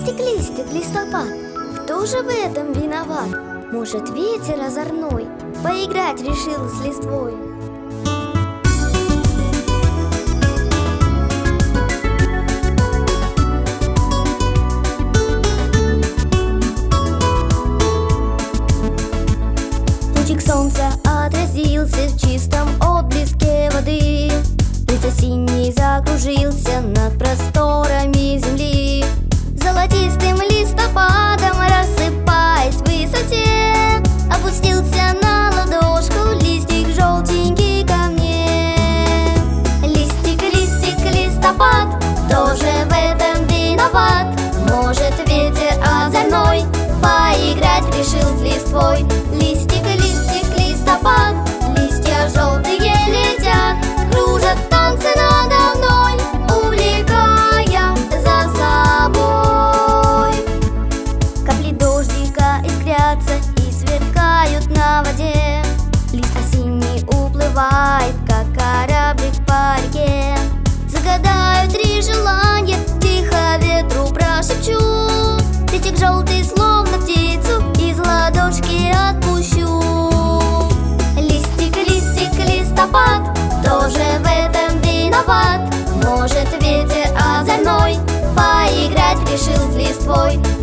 Листик, листик, листопад, кто же в этом виноват? Может, ветер озорной поиграть решил с листвой? Лучик солнца отразился в чистом отблеске воды. Лист осенний закружился над просторами земли. Золотистым листопадом, рассыпаясь в высоте, опустился на ладошку листик желтенький ко мне. Листик, листик, листопад, кто же в этом виноват? Может, ветер озорной поиграть решил с листвой? Листик, листик, листопад, листья желтые летят, кружат танцы надо мной, увлекая за собой. Капли дождика искрятся и сверкают на воде. Лист осенний уплывает, как кораблик по реке. Загадаю 3 желания, тихо ветру прошепчу. Листик желтый, словно птицу, из ладошки отпущу. Листик, листик, листопад, кто же в этом виноват? Может, ветер озорной поиграть решил с листвой?